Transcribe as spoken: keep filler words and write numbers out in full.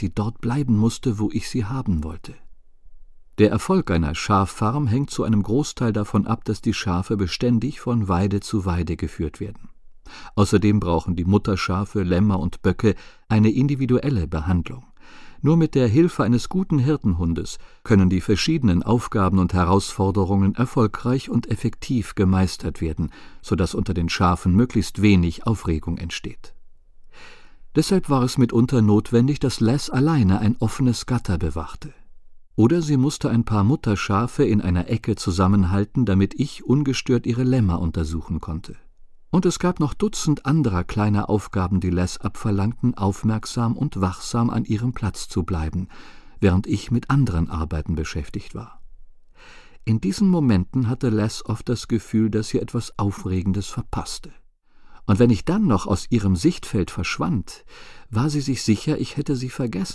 sie dort bleiben musste, wo ich sie haben wollte. Der Erfolg einer Schaffarm hängt zu einem Großteil davon ab, dass die Schafe beständig von Weide zu Weide geführt werden. Außerdem brauchen die Mutterschafe, Lämmer und Böcke eine individuelle Behandlung. Nur mit der Hilfe eines guten Hirtenhundes können die verschiedenen Aufgaben und Herausforderungen erfolgreich und effektiv gemeistert werden, sodass unter den Schafen möglichst wenig Aufregung entsteht. Deshalb war es mitunter notwendig, dass Les alleine ein offenes Gatter bewachte. Oder sie musste ein paar Mutterschafe in einer Ecke zusammenhalten, damit ich ungestört ihre Lämmer untersuchen konnte. Und es gab noch Dutzend anderer kleiner Aufgaben, die Les abverlangten, aufmerksam und wachsam an ihrem Platz zu bleiben, während ich mit anderen Arbeiten beschäftigt war. In diesen Momenten hatte Les oft das Gefühl, dass sie etwas Aufregendes verpasste. Und wenn ich dann noch aus ihrem Sichtfeld verschwand, war sie sich sicher, ich hätte sie vergessen.